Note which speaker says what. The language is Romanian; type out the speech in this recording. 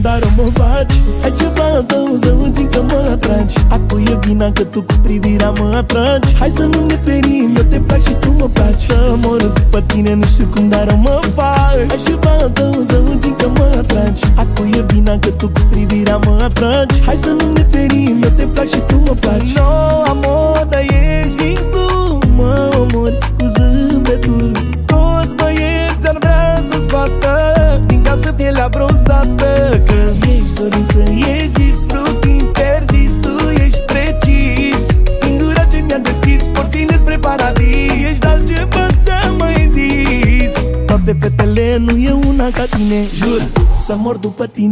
Speaker 1: circumdară mă faci. Ai ceva în tău zău, țin că mă atragi. Acum e bine că tu cu privirea mă atragi. Hai să nu ne ferim, eu te plac și tu mă placi. Să mor după tine, nu știu cum, dar mă faci. Ai ceva în tău zău, țin că mă atragi. Acum e bine că tu cu privirea mă atragi. Hai să nu ne ferim, eu te plac și tu mă placi. No, amor, dar ești fix tu. Mă omori cu zâmbetul. Toți băieți ar vrea să scoată din casă pielea bronzată. Că ești dorință, ești distruct, interzis, tu ești precis. Singura ce mi-a deschis porțile spre paradis. Ești altceva, ți-am mai zis. Toate fetele nu e una ca tine, jur, să mor după tine.